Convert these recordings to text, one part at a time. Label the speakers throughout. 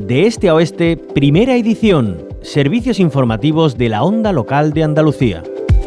Speaker 1: De este a oeste, primera edición. Servicios informativos de la Onda Local de Andalucía.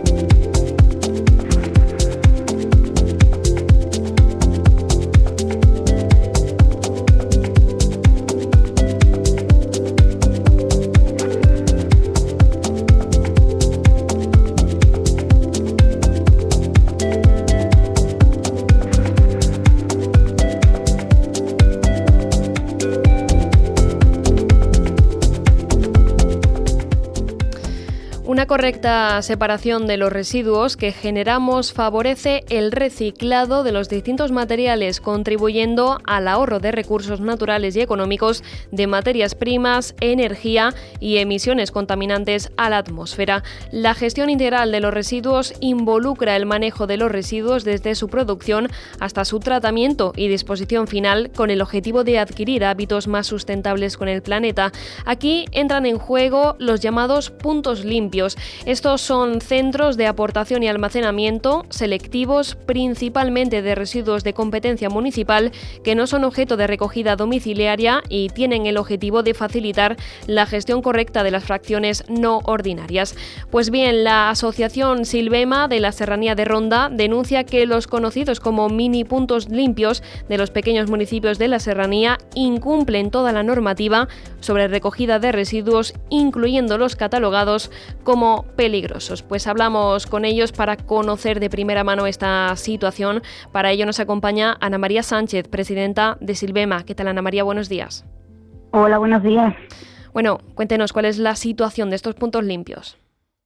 Speaker 2: Una correcta separación de los residuos que generamos favorece el reciclado de los distintos materiales, contribuyendo al ahorro de recursos naturales y económicos, de materias primas, energía y emisiones contaminantes a la atmósfera. La gestión integral de los residuos involucra el manejo de los residuos desde su producción hasta su tratamiento y disposición final, con el objetivo de adquirir hábitos más sustentables con el planeta. Aquí entran en juego los llamados puntos limpios. Estos son centros de aportación y almacenamiento selectivos, principalmente de residuos de competencia municipal, que no son objeto de recogida domiciliaria y tienen el objetivo de facilitar la gestión correcta de las fracciones no ordinarias. Pues bien, la Asociación Silvema de la Serranía de Ronda denuncia que los conocidos como mini puntos limpios de los pequeños municipios de la Serranía incumplen toda la normativa sobre recogida de residuos, incluyendo los catalogados como peligrosos. Pues hablamos con ellos para conocer de primera mano esta situación. Para ello nos acompaña Ana María Sánchez, presidenta de Silvema. ¿Qué tal, Ana María? Buenos días.
Speaker 3: Hola, buenos días.
Speaker 2: Bueno, cuéntenos cuál es la situación de estos puntos limpios.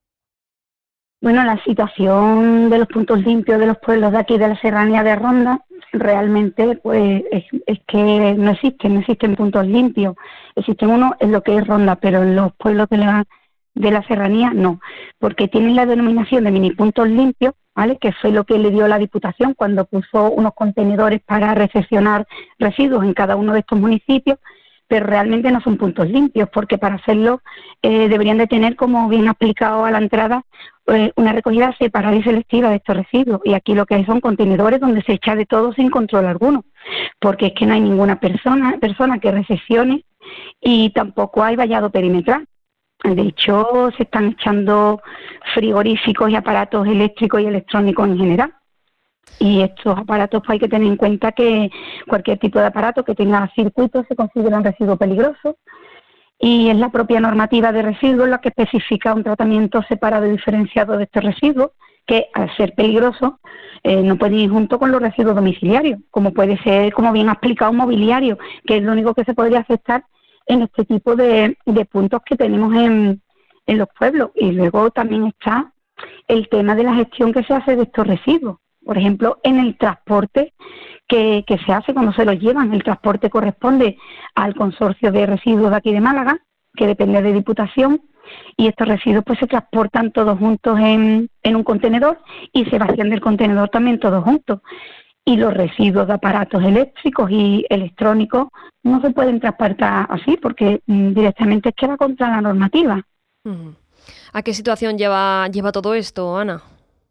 Speaker 3: Bueno, la situación de los puntos limpios de los pueblos de aquí de la Serranía de Ronda realmente pues es que no existen puntos limpios. Existen uno en lo que es Ronda, pero en los pueblos de la Serranía no, porque tienen la denominación de mini puntos limpios, ¿vale? Que fue lo que le dio la Diputación cuando puso unos contenedores para recepcionar residuos en cada uno de estos municipios, pero realmente no son puntos limpios, porque para hacerlo deberían de tener, como bien explicado a la entrada, una recogida separada y selectiva de estos residuos, y aquí lo que hay son contenedores donde se echa de todo sin control alguno, porque es que no hay ninguna persona que recepcione y tampoco hay vallado perimetral. De hecho, se están echando frigoríficos y aparatos eléctricos y electrónicos en general. Y estos aparatos, pues hay que tener en cuenta que cualquier tipo de aparato que tenga circuitos se considera un residuo peligroso. Y es la propia normativa de residuos la que especifica un tratamiento separado y diferenciado de estos residuos, que al ser peligrosos no pueden ir junto con los residuos domiciliarios, como puede ser, como bien ha explicado, mobiliario, que es lo único que se podría aceptar en este tipo de puntos que tenemos en los pueblos. Y luego también está el tema de la gestión que se hace de estos residuos. Por ejemplo, en el transporte que se hace cuando se los llevan. El transporte corresponde al consorcio de residuos de aquí de Málaga, que depende de Diputación, y estos residuos pues se transportan todos juntos en un contenedor y se vacían del contenedor también todos juntos. Y los residuos de aparatos eléctricos y electrónicos no se pueden transportar así porque directamente queda contra la normativa.
Speaker 2: ¿A qué situación lleva todo esto, Ana?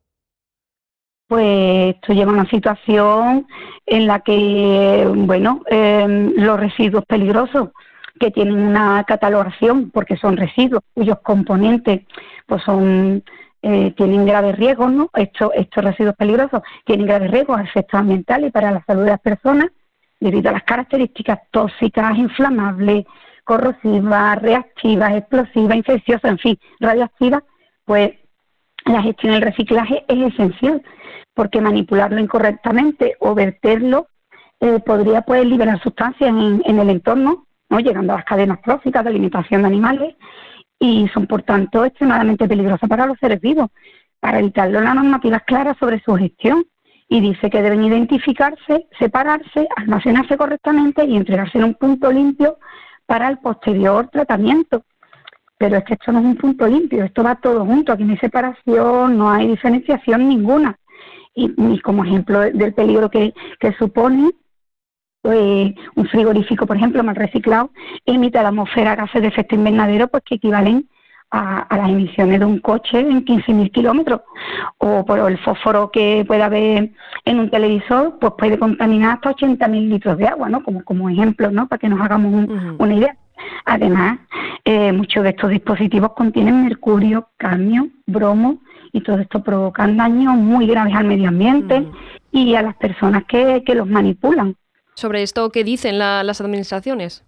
Speaker 3: Pues esto lleva a una situación en la que, los residuos peligrosos que tienen una catalogación, porque son residuos cuyos componentes pues tienen graves riesgos, ¿no? Estos residuos peligrosos tienen graves riesgos a efectos ambientales y para la salud de las personas, debido a las características tóxicas, inflamables, corrosivas, reactivas, explosivas, infecciosas, en fin, radioactivas. Pues la gestión del reciclaje es esencial, porque manipularlo incorrectamente o verterlo podría pues liberar sustancias en el entorno, ¿no? Llegando a las cadenas tróficas de alimentación de animales, y son por tanto extremadamente peligrosas para los seres vivos. Para evitarlo, la normativa es clara sobre su gestión y dice que deben identificarse, separarse, almacenarse correctamente y entregarse en un punto limpio para el posterior tratamiento. Pero es que esto no es un punto limpio, esto va todo junto, aquí no hay separación, no hay diferenciación ninguna. Y como ejemplo del peligro que supone, pues un frigorífico, por ejemplo, mal reciclado, emite a la atmósfera gases de efecto invernadero pues que equivalen a las emisiones de un coche en 15.000 kilómetros. O por el fósforo que pueda haber en un televisor, pues puede contaminar hasta 80.000 litros de agua, ¿no? Como ejemplo, ¿no? Para que nos hagamos una idea. Además, muchos de estos dispositivos contienen mercurio, cadmio, bromo, y todo esto provocan daños muy graves al medio ambiente y a las personas que los manipulan.
Speaker 2: Sobre esto, ¿qué dicen las administraciones?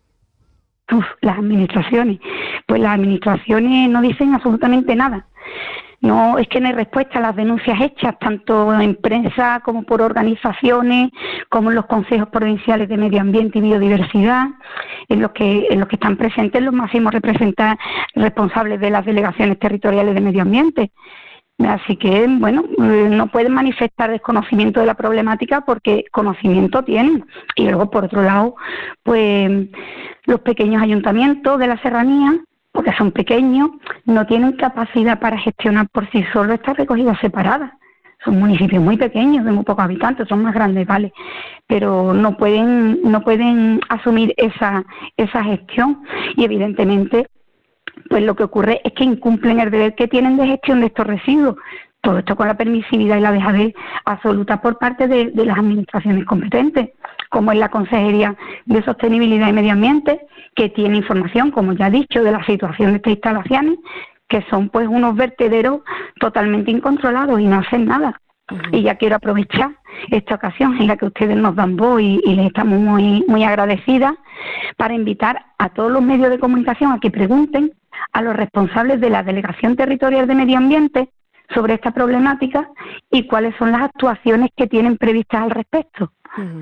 Speaker 3: Las administraciones. Pues las administraciones no dicen absolutamente nada. No, es que no hay respuesta a las denuncias hechas, tanto en prensa como por organizaciones, como en los consejos provinciales de medio ambiente y biodiversidad, en los que están presentes los máximos responsables de las delegaciones territoriales de medio ambiente. Así que, bueno, no pueden manifestar desconocimiento de la problemática porque conocimiento tienen. Y luego, por otro lado, pues los pequeños ayuntamientos de la serranía, porque son pequeños, no tienen capacidad para gestionar por sí solos estas recogidas separadas. Son municipios muy pequeños, de muy pocos habitantes, son más grandes, vale, pero no pueden asumir esa gestión y evidentemente pues lo que ocurre es que incumplen el deber que tienen de gestión de estos residuos. Todo esto con la permisividad y la dejadez absoluta por parte de las administraciones competentes, como es la Consejería de Sostenibilidad y Medio Ambiente, que tiene información, como ya he dicho, de la situación de estas instalaciones, que son pues unos vertederos totalmente incontrolados y no hacen nada. Y ya quiero aprovechar esta ocasión en la que ustedes nos dan voz y les estamos muy agradecidas para invitar a todos los medios de comunicación a que pregunten a los responsables de la Delegación Territorial de Medio Ambiente sobre esta problemática y cuáles son las actuaciones que tienen previstas al respecto.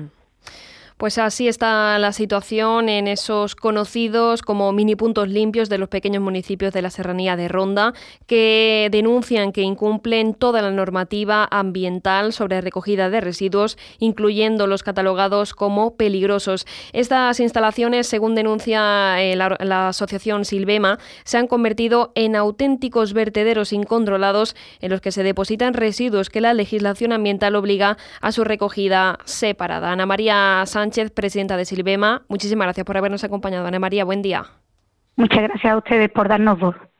Speaker 2: Pues así está la situación en esos conocidos como mini puntos limpios de los pequeños municipios de la serranía de Ronda, que denuncian que incumplen toda la normativa ambiental sobre recogida de residuos, incluyendo los catalogados como peligrosos. Estas instalaciones, según denuncia la asociación Silvema, se han convertido en auténticos vertederos incontrolados en los que se depositan residuos que la legislación ambiental obliga a su recogida separada. Ana María Sánchez, presidenta de Silvema, muchísimas gracias por habernos acompañado. Ana María, buen día.
Speaker 3: Muchas gracias a ustedes por darnos voz.